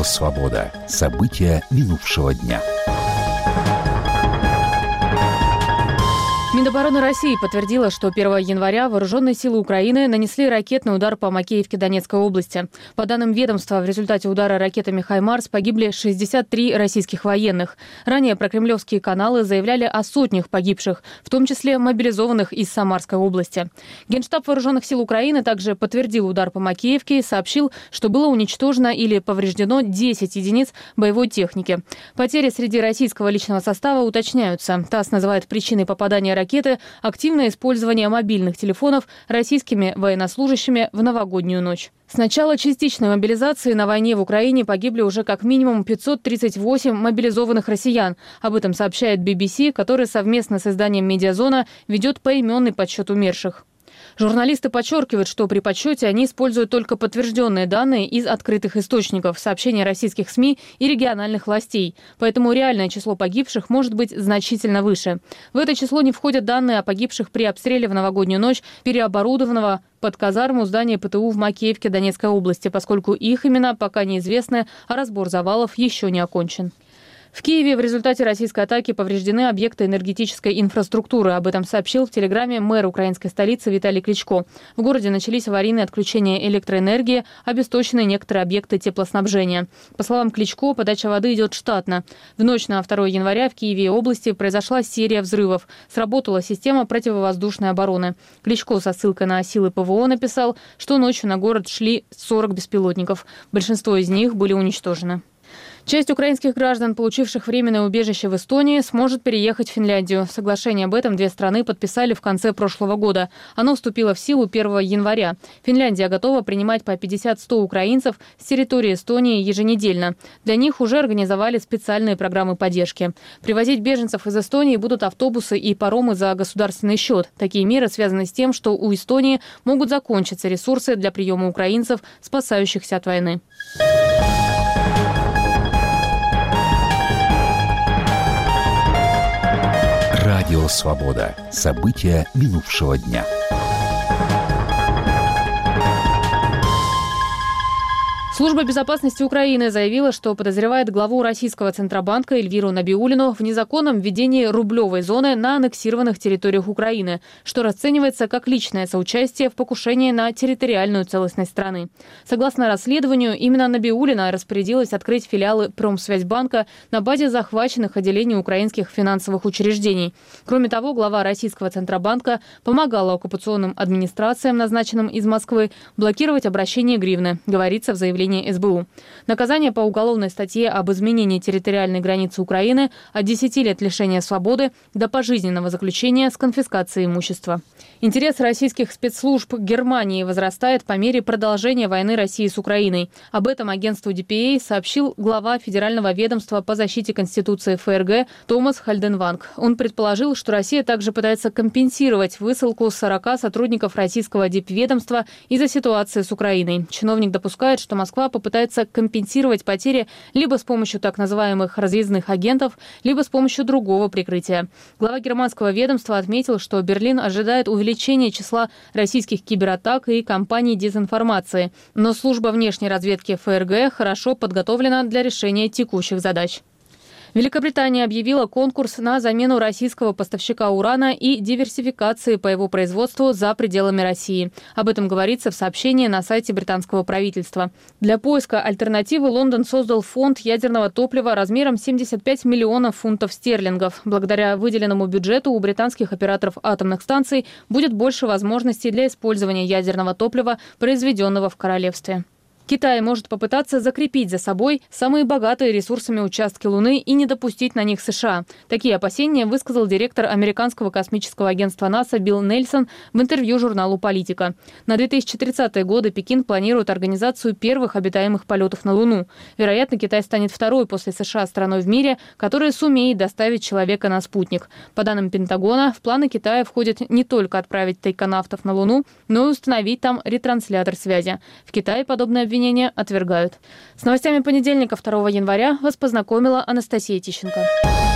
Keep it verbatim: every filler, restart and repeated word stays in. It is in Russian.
Радио «Свобода». События минувшего дня. Минобороны России подтвердила, что первого января вооруженные силы Украины нанесли ракетный удар по Макеевке Донецкой области. По данным ведомства, в результате удара ракетами «Хаймарс» погибли шестьдесят три российских военных. Ранее прокремлевские каналы заявляли о сотнях погибших, в том числе мобилизованных из Самарской области. Генштаб вооруженных сил Украины также подтвердил удар по Макеевке и сообщил, что было уничтожено или повреждено десять единиц боевой техники. Потери среди российского личного состава уточняются. ТАСС называет причиной попадания ракеты активное использование мобильных телефонов российскими военнослужащими в новогоднюю ночь. С начала частичной мобилизации на войне в Украине погибли уже как минимум пятьсот тридцать восемь мобилизованных россиян. Об этом сообщает би би си, который совместно с изданием «Медиазона» ведет поименный подсчет умерших. Журналисты подчеркивают, что при подсчете они используют только подтвержденные данные из открытых источников, сообщения российских СМИ и региональных властей. Поэтому реальное число погибших может быть значительно выше. В это число не входят данные о погибших при обстреле в новогоднюю ночь переоборудованного под казарму здания пэ тэ у в Макеевке Донецкой области, поскольку их имена пока неизвестны, а разбор завалов еще не окончен. В Киеве в результате российской атаки повреждены объекты энергетической инфраструктуры. Об этом сообщил в телеграме мэр украинской столицы Виталий Кличко. В городе начались аварийные отключения электроэнергии, обесточены некоторые объекты теплоснабжения. По словам Кличко, подача воды идет штатно. В ночь на второго января в Киеве и области произошла серия взрывов. Сработала система противовоздушной обороны. Кличко со ссылкой на силы пэ вэ о написал, что ночью на город шли сорок беспилотников. Большинство из них были уничтожены. Часть украинских граждан, получивших временное убежище в Эстонии, сможет переехать в Финляндию. Соглашение об этом две страны подписали в конце прошлого года. Оно вступило в силу первого января. Финляндия готова принимать по пятьдесят-сто украинцев с территории Эстонии еженедельно. Для них уже организовали специальные программы поддержки. Привозить беженцев из Эстонии будут автобусы и паромы за государственный счет. Такие меры связаны с тем, что у Эстонии могут закончиться ресурсы для приема украинцев, спасающихся от войны. Радио «Свобода». События минувшего дня. Служба безопасности Украины заявила, что подозревает главу российского Центробанка Эльвиру Набиуллину в незаконном введении рублевой зоны на аннексированных территориях Украины, что расценивается как личное соучастие в покушении на территориальную целостность страны. Согласно расследованию, именно Набиуллина распорядилась открыть филиалы Промсвязьбанка на базе захваченных отделений украинских финансовых учреждений. Кроме того, глава российского Центробанка помогала оккупационным администрациям, назначенным из Москвы, блокировать обращение гривны, говорится в заявлении эс бэ у. Наказание по уголовной статье об изменении территориальной границы Украины от десяти лет лишения свободы до пожизненного заключения с конфискацией имущества. Интерес российских спецслужб к Германии возрастает по мере продолжения войны России с Украиной. Об этом агентству ди пи эй сообщил глава Федерального ведомства по защите Конституции эф эр гэ Томас Хальденванг. Он предположил, что Россия также пытается компенсировать высылку сорока сотрудников российского дипведомства из-за ситуации с Украиной. Чиновник допускает, что Москва попытается компенсировать потери либо с помощью так называемых разъездных агентов, либо с помощью другого прикрытия. Глава германского ведомства отметил, что Берлин ожидает увеличения числа российских кибератак и кампаний дезинформации. Но служба внешней разведки эф эр гэ хорошо подготовлена для решения текущих задач. Великобритания объявила конкурс на замену российского поставщика урана и диверсификации по его производству за пределами России. Об этом говорится в сообщении на сайте британского правительства. Для поиска альтернативы Лондон создал фонд ядерного топлива размером семьдесят пять миллионов фунтов стерлингов. Благодаря выделенному бюджету у британских операторов атомных станций будет больше возможностей для использования ядерного топлива, произведенного в королевстве. Китай может попытаться закрепить за собой самые богатые ресурсами участки Луны и не допустить на них США. Такие опасения высказал директор американского космического агентства НАСА Билл Нельсон в интервью журналу «Политика». На две тысячи тридцатые годы Пекин планирует организацию первых обитаемых полетов на Луну. Вероятно, Китай станет второй после США страной в мире, которая сумеет доставить человека на спутник. По данным Пентагона, в планы Китая входит не только отправить тайконавтов на Луну, но и установить там ретранслятор связи. В Китае подобное обвинение отвергают. С новостями понедельника, второго января, вас познакомила Анастасия Тищенко.